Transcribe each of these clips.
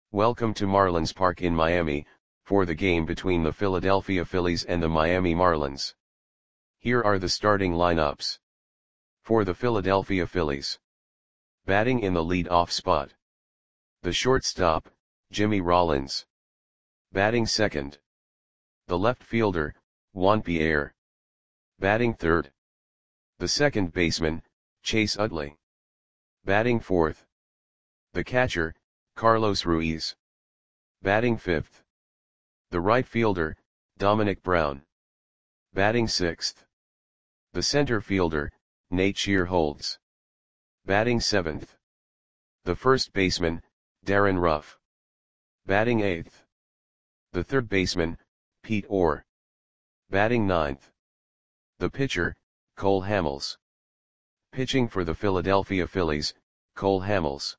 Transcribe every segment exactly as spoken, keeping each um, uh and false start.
Welcome to Marlins Park in Miami, for the game between the Philadelphia Phillies and the Miami Marlins. Here are the starting lineups. For the Philadelphia Phillies. Batting in the lead-off spot. The shortstop, Jimmy Rollins. Batting second. The left fielder, Juan Pierre. Batting third. The second baseman, Chase Utley. Batting fourth. The catcher, Carlos Ruiz. Batting fifth. The right fielder, Domonic Brown. Batting sixth. The center fielder, Nate Shearholtz. Batting seventh. The first baseman, Darin Ruf. Batting eighth. The third baseman, Pete Orr. Batting ninth. The pitcher, Cole Hamels. Pitching for the Philadelphia Phillies, Cole Hamels.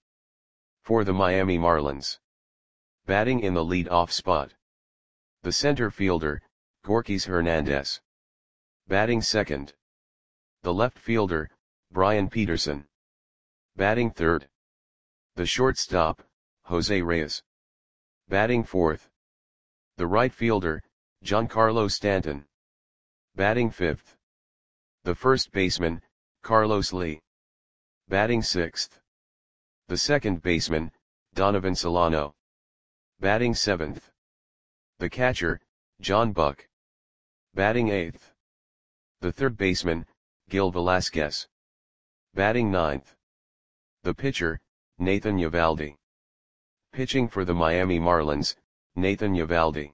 For the Miami Marlins. Batting in the lead-off spot. The center fielder, Gorkys Hernandez. Batting second. The left fielder, Brian Peterson. Batting third. The shortstop, Jose Reyes. Batting fourth. The right fielder, Giancarlo Stanton. Batting fifth. The first baseman, Carlos Lee. Batting sixth. The second baseman, Donovan Solano. Batting seventh. The catcher, John Buck. Batting eighth. The third baseman, Gil Velasquez. Batting ninth. The pitcher, Nathan Eovaldi. Pitching for the Miami Marlins, Nathan Eovaldi.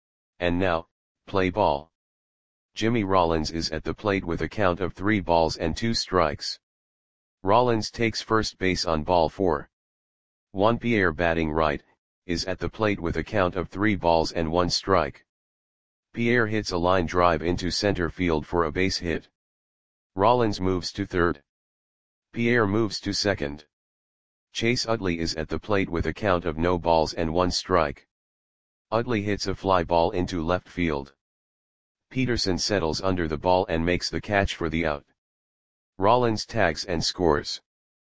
And now, play ball. Jimmy Rollins is at the plate with a count of three balls and two strikes. Rollins takes first base on ball four. Juan Pierre, batting right, is at the plate with a count of three balls and one strike. Pierre hits a line drive into center field for a base hit. Rollins moves to third. Pierre moves to second. Chase Utley is at the plate with a count of no balls and one strike. Utley hits a fly ball into left field. Peterson settles under the ball and makes the catch for the out. Rollins tags and scores.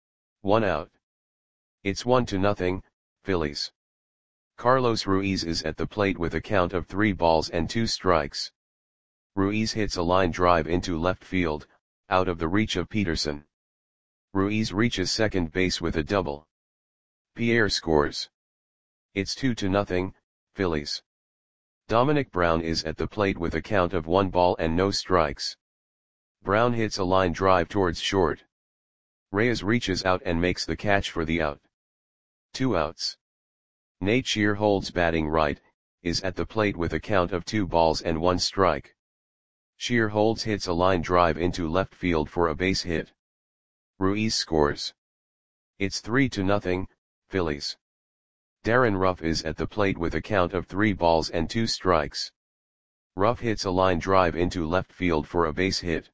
One out. It's one to nothing, Phillies. Carlos Ruiz is at the plate with a count of three balls and two strikes. Ruiz hits a line drive into left field, out of the reach of Peterson. Ruiz reaches second base with a double. Pierre scores. It's two to nothing, Phillies. Domonic Brown is at the plate with a count of one ball and no strikes. Brown hits a line drive towards short. Reyes reaches out and makes the catch for the out. Two outs. Nate Shearholtz, batting right, is at the plate with a count of two balls and one strike. Shearholtz hits a line drive into left field for a base hit. Ruiz scores. It's three to nothing, Phillies. Darin Ruf is at the plate with a count of three balls and two strikes. Ruf hits a line drive into left field for a base hit.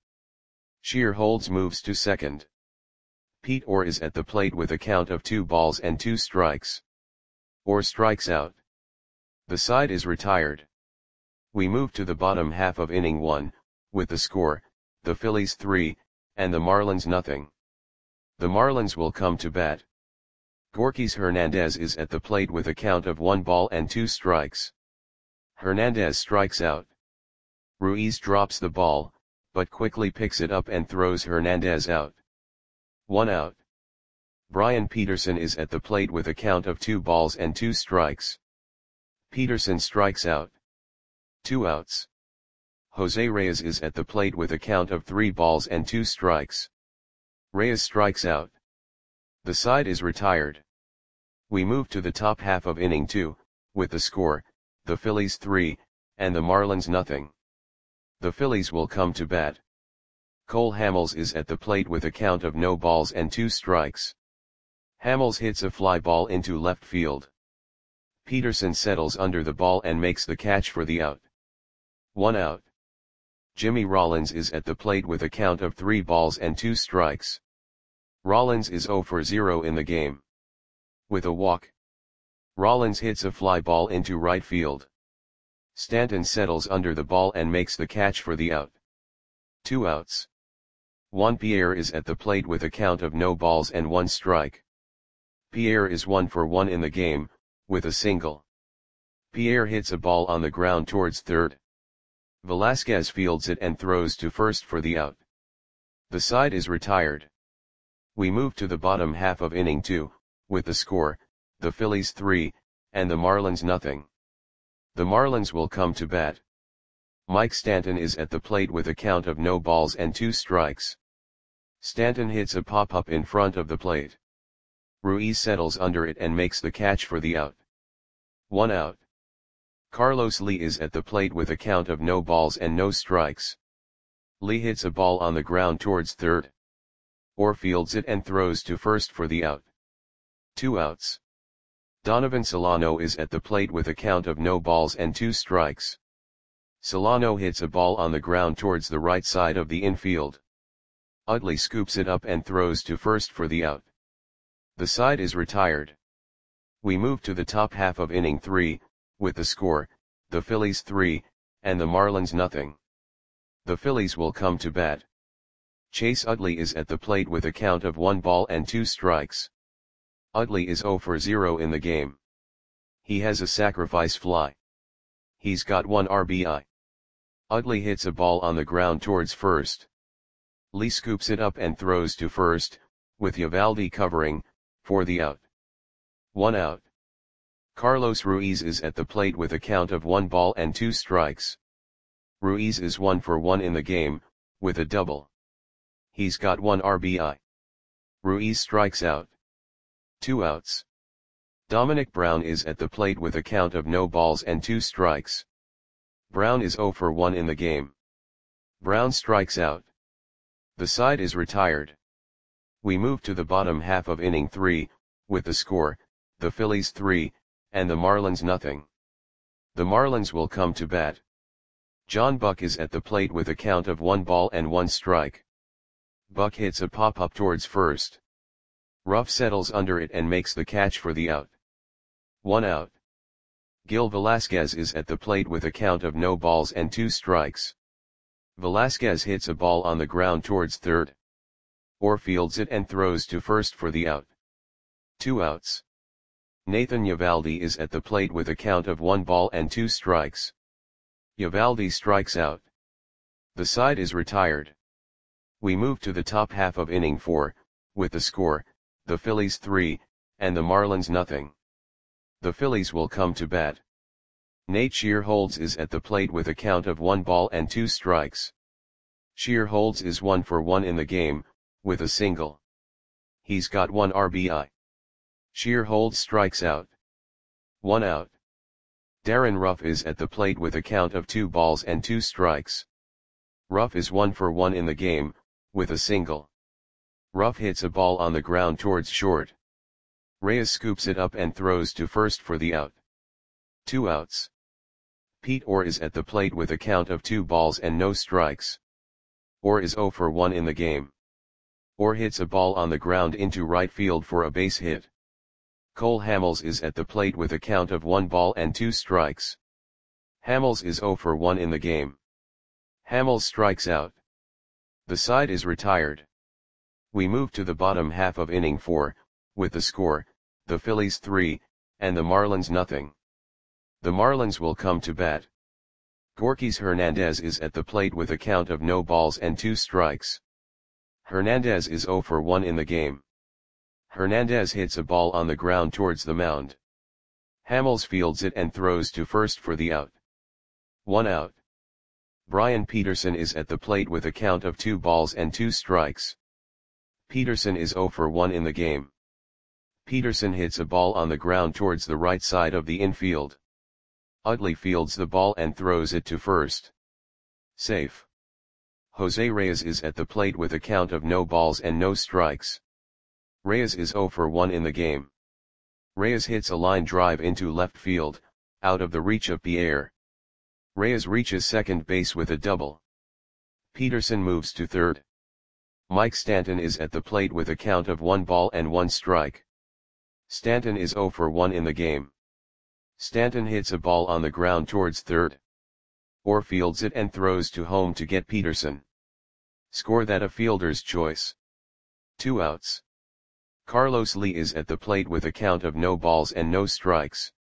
Shearholtz moves to second. Pete Orr is at the plate with a count of two balls and two strikes. Orr strikes out. The side is retired. We move to the bottom half of inning one, with the score, the Phillies three, and the Marlins nothing. The Marlins will come to bat. Gorkys Hernandez is at the plate with a count of one ball and two strikes. Hernandez strikes out. Ruiz drops the ball, but quickly picks it up and throws Hernandez out. One out. Brian Peterson is at the plate with a count of two balls and two strikes. Peterson strikes out. Two outs. Jose Reyes is at the plate with a count of three balls and two strikes. Reyes strikes out. The side is retired. We move to the top half of inning two, with the score, the Phillies three, and the Marlins nothing. The Phillies will come to bat. Cole Hamels is at the plate with a count of no balls and two strikes. Hamels hits a fly ball into left field. Peterson settles under the ball and makes the catch for the out. One out. Jimmy Rollins is at the plate with a count of three balls and two strikes. Rollins is zero for zero in the game. With a walk. Rollins hits a fly ball into right field. Stanton settles under the ball and makes the catch for the out. Two outs. Juan Pierre is at the plate with a count of no balls and one strike. Pierre is one for one in the game, with a single. Pierre hits a ball on the ground towards third. Velasquez fields it and throws to first for the out. The side is retired. We move to the bottom half of inning two, with the score, the Phillies three, and the Marlins nothing. The Marlins will come to bat. Mike Stanton is at the plate with a count of no balls and two strikes. Stanton hits a pop-up in front of the plate. Ruiz settles under it and makes the catch for the out. One out. Carlos Lee is at the plate with a count of no balls and no strikes. Lee hits a ball on the ground towards third. Orr fields it and throws to first for the out. Two outs. Donovan Solano is at the plate with a count of no balls and two strikes. Solano hits a ball on the ground towards the right side of the infield. Utley scoops it up and throws to first for the out. The side is retired. We move to the top half of inning three, with the score, the Phillies three, and the Marlins nothing. The Phillies will come to bat. Chase Utley is at the plate with a count of one ball and two strikes. Utley is zero for zero in the game. He has a sacrifice fly. He's got one R B I. Utley hits a ball on the ground towards first. Lee scoops it up and throws to first, with Eovaldi covering, for the out. One out. Carlos Ruiz is at the plate with a count of one ball and two strikes. Ruiz is one for one in the game, with a double. He's got one R B I. Ruiz strikes out. Two outs. Dominic Brown is at the plate with a count of no balls and two strikes. Brown is zero for one in the game. Brown strikes out. The side is retired. We move to the bottom half of inning three, with the score, the Phillies three, and the Marlins nothing. The Marlins will come to bat. John Buck is at the plate with a count of one ball and one strike. Buck hits a pop-up towards first. Ruff settles under it and makes the catch for the out. One out. Gil Velasquez is at the plate with a count of no balls and two strikes. Velasquez hits a ball on the ground towards third. Orr fields it and throws to first for the out. Two outs. Nathan Eovaldi is at the plate with a count of one ball and two strikes. Eovaldi strikes out. The side is retired. We move to the top half of inning four, with the score, the Phillies three, and the Marlins nothing. The Phillies will come to bat. Nate Shearholtz is at the plate with a count of one ball and two strikes. Shearholtz is one for one in the game, with a single. He's got one R B I. Shearholtz strikes out. One out. Darren Ruff is at the plate with a count of two balls and two strikes. Ruff is one for one in the game, with a single. Ruff hits a ball on the ground towards short. Reyes scoops it up and throws to first for the out. Two outs. Pete Orr is at the plate with a count of two balls and no strikes. Orr is zero for one in the game. Orr hits a ball on the ground into right field for a base hit. Cole Hamels is at the plate with a count of one ball and two strikes. Hamels is zero for one in the game. Hamels strikes out. The side is retired. We move to the bottom half of inning four, with the score, the Phillies three, and the Marlins nothing. The Marlins will come to bat. Gorkys Hernandez is at the plate with a count of no balls and two strikes. Hernandez is zero for one in the game. Hernandez hits a ball on the ground towards the mound. Hamels fields it and throws to first for the out. One out. Brian Peterson is at the plate with a count of two balls and two strikes. Peterson is zero for one in the game. Peterson hits a ball on the ground towards the right side of the infield. Utley fields the ball and throws it to first. Safe. Jose Reyes is at the plate with a count of no balls and no strikes. Reyes is zero for one in the game. Reyes hits a line drive into left field, out of the reach of Pierre. Reyes reaches second base with a double. Peterson moves to third. Mike Stanton is at the plate with a count of one ball and one strike. Stanton is zero for one in the game. Stanton hits a ball on the ground towards third. Orr fields it and throws to home to get Peterson. Score that a fielder's choice. Two outs. Carlos Lee is at the plate with a count of no balls and no strikes.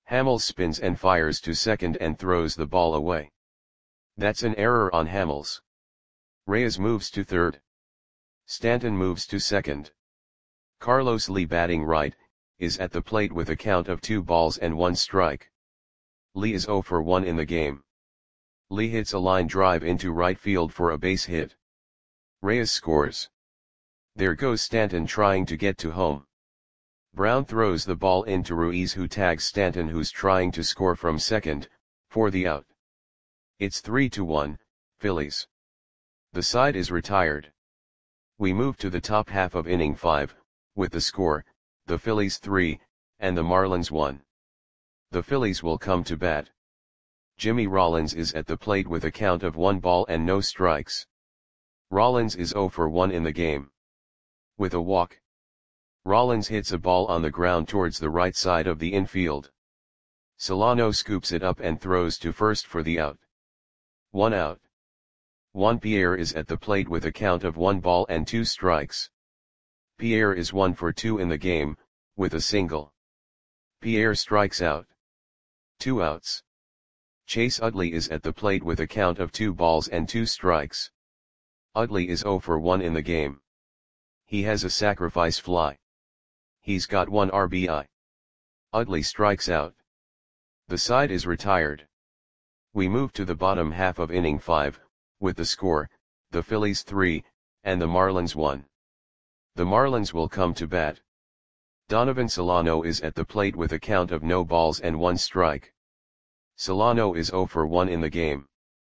Hamels spins and fires to second and throws the ball away. That's an error on Hamels. Reyes moves to third. Stanton moves to second. Carlos Lee, batting right, is at the plate with a count of two balls and one strike. Lee is zero for one in the game. Lee hits a line drive into right field for a base hit. Reyes scores. There goes Stanton trying to get to home. Brown throws the ball into Ruiz, who tags Stanton, who's trying to score from second, for the out. It's three to one, Phillies. The side is retired. We move to the top half of inning five, with the score, the Phillies three, and the Marlins one. The Phillies will come to bat. Jimmy Rollins is at the plate with a count of one ball and no strikes. Rollins is zero for one in the game. With a walk, Rollins hits a ball on the ground towards the right side of the infield. Solano scoops it up and throws to first for the out. One out. Juan Pierre is at the plate with a count of one ball and two strikes. Pierre is one for two in the game, with a single. Pierre strikes out. Two outs. Chase Utley is at the plate with a count of two balls and two strikes. Utley is zero for one in the game. He has a sacrifice fly. He's got one R B I. Utley strikes out. The side is retired. We move to the bottom half of inning five, with the score, the Phillies three, and the Marlins one. The Marlins will come to bat. Donovan Solano is at the plate with a count of no balls and one strike. Solano is zero for one in the game.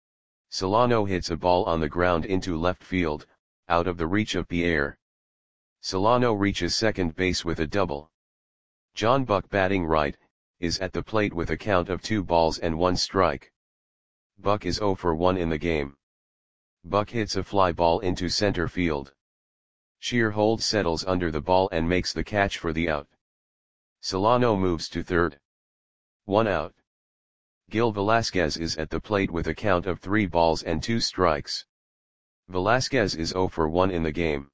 Solano hits a ball on the ground into left field, out of the reach of Pierre. Solano reaches second base with a double. John Buck, batting right, is at the plate with a count of two balls and one strike. Buck is zero for one in the game. Buck hits a fly ball into center field. Shearholtz settles under the ball and makes the catch for the out. Solano moves to third. One out. Gil Velasquez is at the plate with a count of three balls and two strikes. Velasquez is zero for one in the game.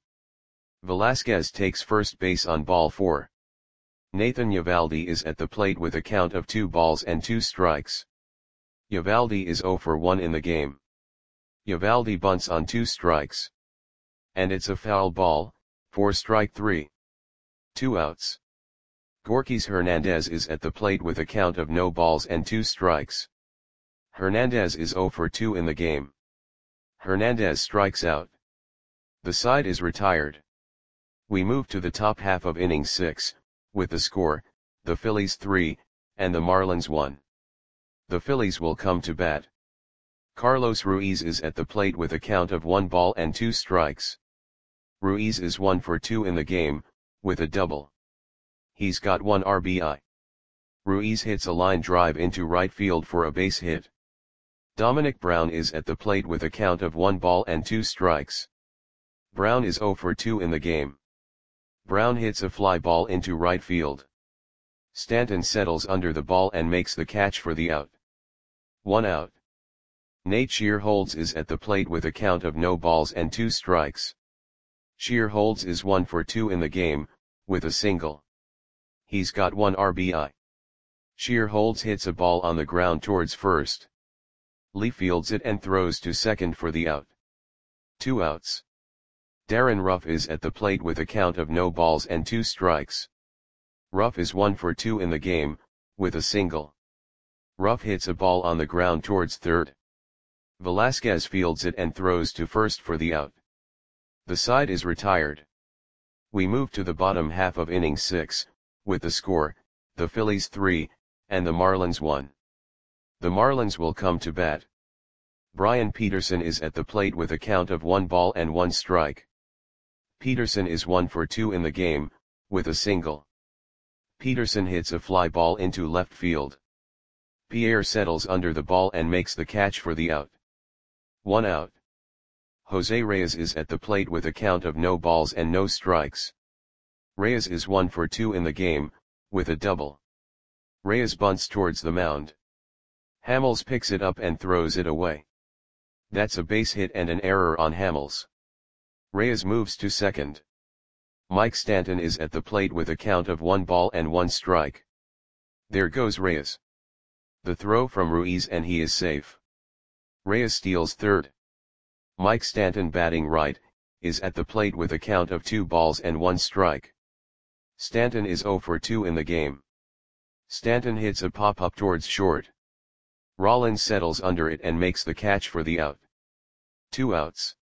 Velasquez takes first base on ball four. Nathan Eovaldi is at the plate with a count of two balls and two strikes. Eovaldi is zero for one in the game. Eovaldi bunts on two strikes. And it's a foul ball, for strike three. Two outs. Gorkys Hernandez is at the plate with a count of no balls and two strikes. Hernandez is zero for two in the game. Hernandez strikes out. The side is retired. We move to the top half of inning six, with the score, the Phillies three, and the Marlins one. The Phillies will come to bat. Carlos Ruiz is at the plate with a count of one ball and two strikes. Ruiz is one for two in the game, with a double. He's got one R B I. Ruiz hits a line drive into right field for a base hit. Dominic Brown is at the plate with a count of one ball and two strikes. Brown is zero for two in the game. Brown hits a fly ball into right field. Stanton settles under the ball and makes the catch for the out. One out. Nate Shearholtz is at the plate with a count of no balls and two strikes. Shearholtz is one for two in the game, with a single. He's got one R B I. Shearholtz hits a ball on the ground towards first. Lee fields it and throws to second for the out. Two outs. Darren Ruff is at the plate with a count of no balls and two strikes. Ruff is one for two in the game, with a single. Ruff hits a ball on the ground towards third. Velasquez fields it and throws to first for the out. The side is retired. We move to the bottom half of inning six, with the score, the Phillies three, and the Marlins one. The Marlins will come to bat. Brian Peterson is at the plate with a count of one ball and one strike. Peterson is one for two in the game, with a single. Peterson hits a fly ball into left field. Pierre settles under the ball and makes the catch for the out. One out. Jose Reyes is at the plate with a count of no balls and no strikes. Reyes is one for two in the game, with a double. Reyes bunts towards the mound. Hamels picks it up and throws it away. That's a base hit and an error on Hamels. Reyes moves to second. Mike Stanton is at the plate with a count of one ball and one strike. There goes Reyes. The throw from Ruiz and he is safe. Reyes steals third. Mike Stanton batting right, is at the plate with a count of two balls and one strike. Stanton is oh for two in the game. Stanton hits a pop-up towards short. Rollins settles under it and makes the catch for the out. Two outs.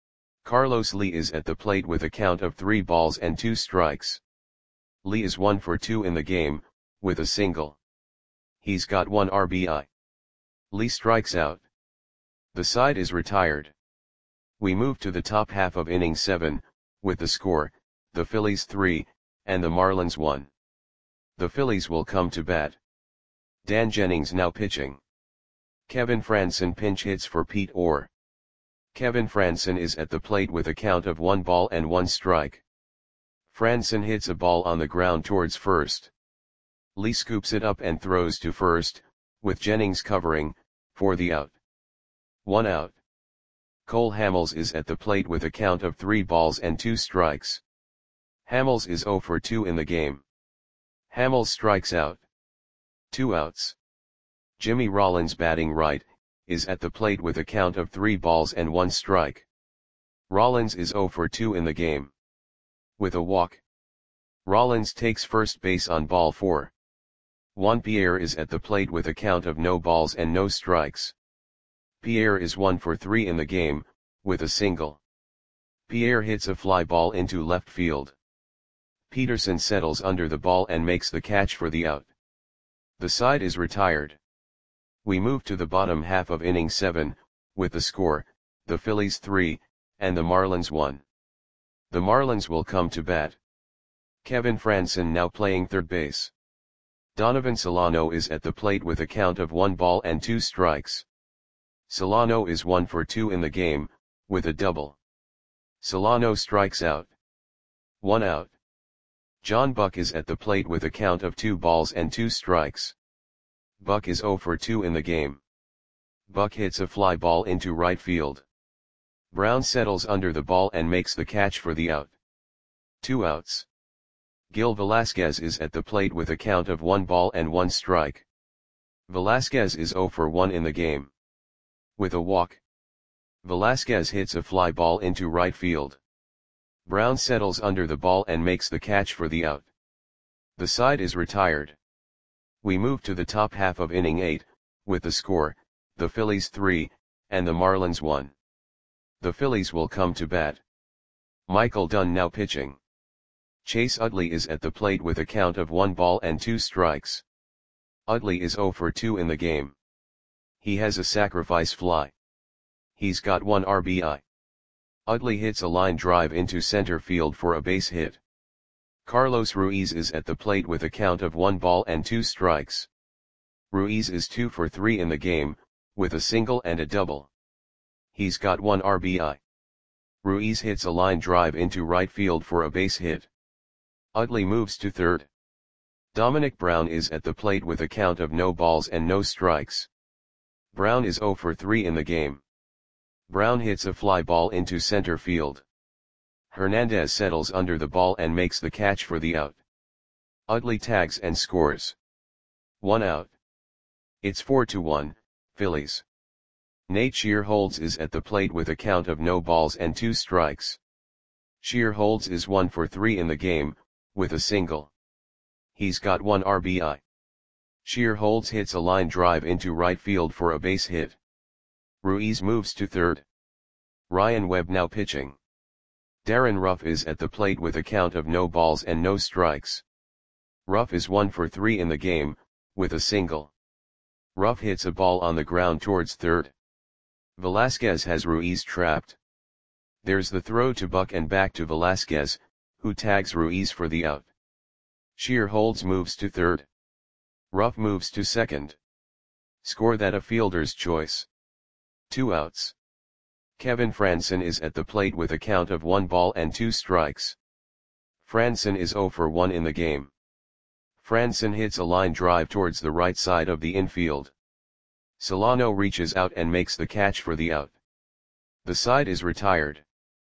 Carlos Lee is at the plate with a count of three balls and two strikes. Lee is one for two in the game, with a single. He's got one R B I. Lee strikes out. The side is retired. We move to the top half of inning seven, with the score, the Phillies three, and the Marlins one. The Phillies will come to bat. Dan Jennings now pitching. Kevin Frandsen pinch hits for Pete Orr. Kevin Frandsen is at the plate with a count of one ball and one strike. Frandsen hits a ball on the ground towards first. Lee scoops it up and throws to first, with Jennings covering, for the out. One out. Cole Hamels is at the plate with a count of three balls and two strikes. Hamels is oh for two in the game. Hamels strikes out. Two outs. Jimmy Rollins batting right, is at the plate with a count of three balls and one strike. Rollins is oh for two in the game. With a walk. Rollins takes first base on ball four. Juan Pierre is at the plate with a count of no balls and no strikes. Pierre is one for three in the game, with a single. Pierre hits a fly ball into left field. Peterson settles under the ball and makes the catch for the out. The side is retired. We move to the bottom half of inning seven, with the score, the Phillies three, and the Marlins one. The Marlins will come to bat. Kevin Frandsen now playing third base. Donovan Solano is at the plate with a count of one ball and two strikes. Solano is one for two in the game, with a double. Solano strikes out. One out. John Buck is at the plate with a count of two balls and two strikes. Buck is oh for two in the game. Buck hits a fly ball into right field. Brown settles under the ball and makes the catch for the out. Two outs. Gil Velasquez is at the plate with a count of one ball and one strike. Velasquez is oh for one in the game. With a walk. Velasquez hits a fly ball into right field. Brown settles under the ball and makes the catch for the out. The side is retired. We move to the top half of inning eight, with the score, the Phillies three, and the Marlins one. The Phillies will come to bat. Michael Dunn now pitching. Chase Utley is at the plate with a count of one ball and two strikes. Utley is oh for two in the game. He has a sacrifice fly. He's got one R B I. Utley hits a line drive into center field for a base hit. Carlos Ruiz is at the plate with a count of one ball and two strikes. Ruiz is two for three in the game, with a single and a double. He's got one R B I. Ruiz hits a line drive into right field for a base hit. Utley moves to third. Dominic Brown is at the plate with a count of no balls and no strikes. Brown is oh for three in the game. Brown hits a fly ball into center field. Hernandez settles under the ball and makes the catch for the out. Utley tags and scores. One out. It's four to one, Phillies. Nate Shearholtz is at the plate with a count of no balls and two strikes. Shearholtz is one for three in the game, with a single. He's got one R B I. Shearholtz hits a line drive into right field for a base hit. Ruiz moves to third. Ryan Webb now pitching. Darren Ruff is at the plate with a count of no balls and no strikes. Ruff is one for three in the game, with a single. Ruff hits a ball on the ground towards third. Velasquez has Ruiz trapped. There's the throw to Buck and back to Velasquez, who tags Ruiz for the out. Shearholtz moves to third. Ruff moves to second. Score that a fielder's choice. Two outs. Kevin Frandsen is at the plate with a count of one ball and two strikes. Frandsen is oh for one in the game. Frandsen hits a line drive towards the right side of the infield. Solano reaches out and makes the catch for the out. The side is retired.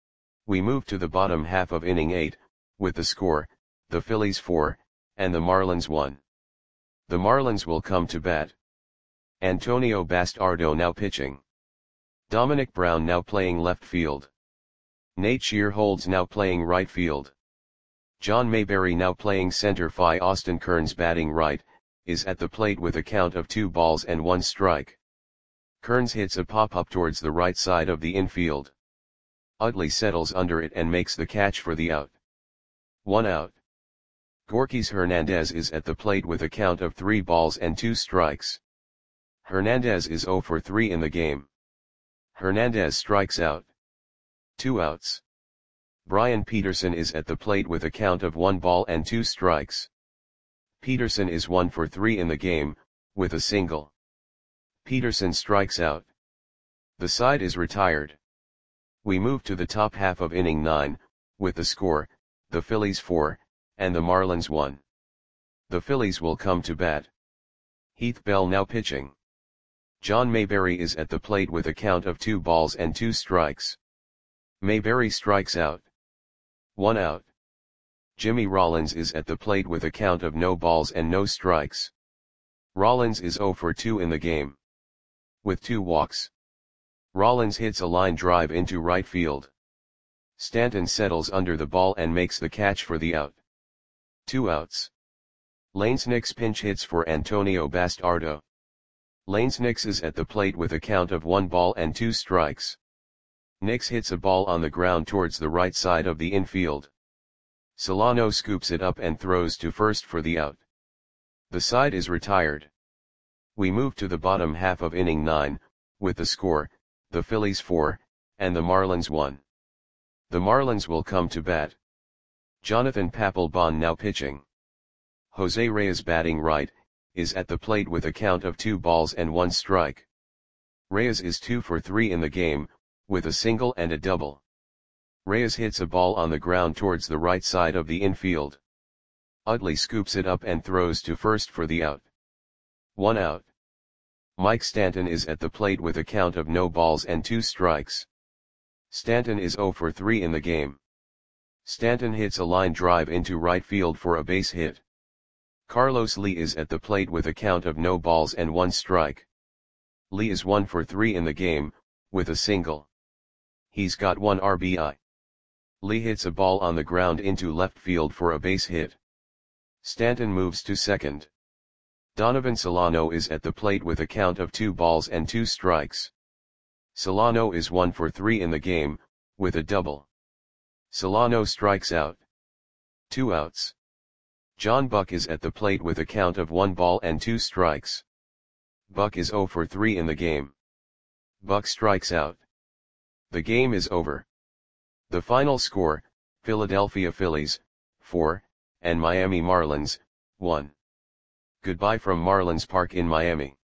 We move to the bottom half of inning eight, with the score, the Phillies four, and the Marlins one. The Marlins will come to bat. Antonio Bastardo now pitching. Dominic Brown now playing left field. Nate Shearholds now playing right field. John Mayberry now playing center field. Austin Kearns batting right, is at the plate with a count of two balls and one strike. Kearns hits a pop-up towards the right side of the infield. Utley settles under it and makes the catch for the out. One out. Gorkys Hernandez is at the plate with a count of three balls and two strikes. Hernandez is zero for three in the game. Hernandez strikes out. Two outs. Brian Peterson is at the plate with a count of one ball and two strikes. Peterson is one for three in the game, with a single. Peterson strikes out. The side is retired. We move to the top half of inning nine, with the score, the Phillies four, and the Marlins one. The Phillies will come to bat. Heath Bell now pitching. John Mayberry is at the plate with a count of two balls and two strikes. Mayberry strikes out. One out. Jimmy Rollins is at the plate with a count of no balls and no strikes. Rollins is zero for two in the game. With two walks. Rollins hits a line drive into right field. Stanton settles under the ball and makes the catch for the out. Two outs. Lanes Nix pinch hits for Antonio Bastardo. Lanes Nix is at the plate with a count of one ball and two strikes. Nix hits a ball on the ground towards the right side of the infield. Solano scoops it up and throws to first for the out. The side is retired. We move to the bottom half of inning nine, with the score, the Phillies four, and the Marlins one. The Marlins will come to bat. Jonathan Papelbon now pitching. Jose Reyes batting right, is at the plate with a count of two balls and one strike. Reyes is two for three in the game, with a single and a double. Reyes hits a ball on the ground towards the right side of the infield. Utley scoops it up and throws to first for the out. One out. Mike Stanton is at the plate with a count of no balls and two strikes. Stanton is zero for three in the game. Stanton hits a line drive into right field for a base hit. Carlos Lee is at the plate with a count of no balls and one strike. Lee is one for three in the game, with a single. He's got one R B I. Lee hits a ball on the ground into left field for a base hit. Stanton moves to second. Donovan Solano is at the plate with a count of two balls and two strikes. Solano is one for three in the game, with a double. Solano strikes out. Two outs. John Buck is at the plate with a count of one ball and two strikes. Buck is zero for three in the game. Buck strikes out. The game is over. The final score, Philadelphia Phillies, four, and Miami Marlins, one. Goodbye from Marlins Park in Miami.